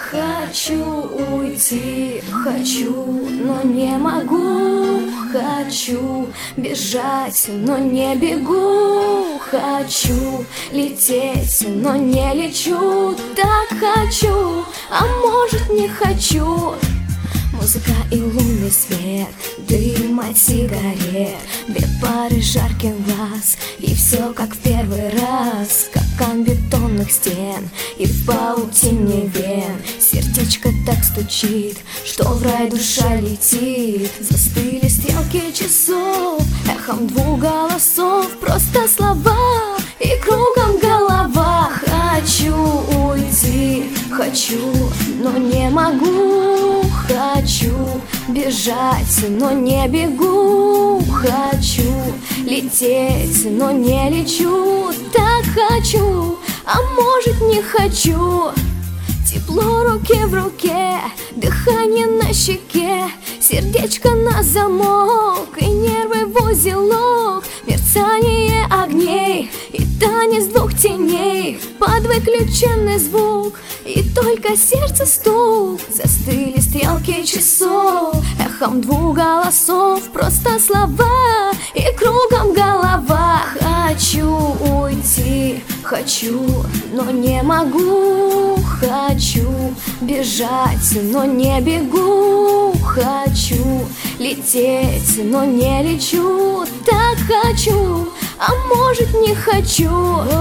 Хочу уйти, хочу, но не могу. Хочу бежать, но не бегу. Хочу лететь, но не лечу. Так хочу, а может не хочу. Музыка и лунный свет, дым от сигарет, две пары жарких глаз, и все как в первый раз. Капкан бетонных стен и в паутине вен. Сердечко так стучит, что в рай душа летит. Застыли стрелки часов, эхом двух голосов. Просто слова и кругом голова. Хочу уйти, хочу, но не могу. Хочу бежать, но не бегу. Хочу лететь, но не лечу. Так хочу, а может не хочу. Тепло руки в руке, дыхание на щеке, сердечко на замок и нервы в узелок. Мерцание огней и танец двух теней, под выключенный звук и только сердце стук. Застыли стрелки часов, эхом двух голосов. Просто слова и кругом голова. Хочу уйти, хочу, но не могу. Хочу бежать, но не бегу. Хочу лететь, но не лечу. Так хочу, а может не хочу.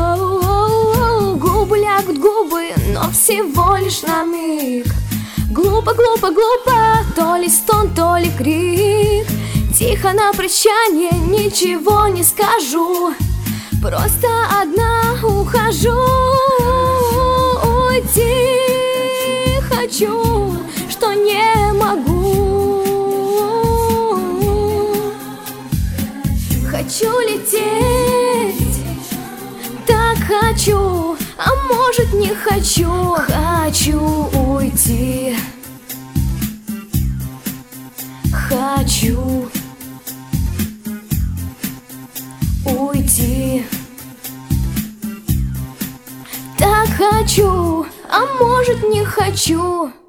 Губы лягут губы, но всего лишь на миг. Глупо, глупо, глупо, то ли стон, то ли крик. Тихо на прощание, ничего не скажу. Просто одна ухожу. Уйти хочу, что не могу. Хочу лететь, так хочу, а может не хочу. Хочу уйти, хочу уйти. Так хочу, а может не хочу.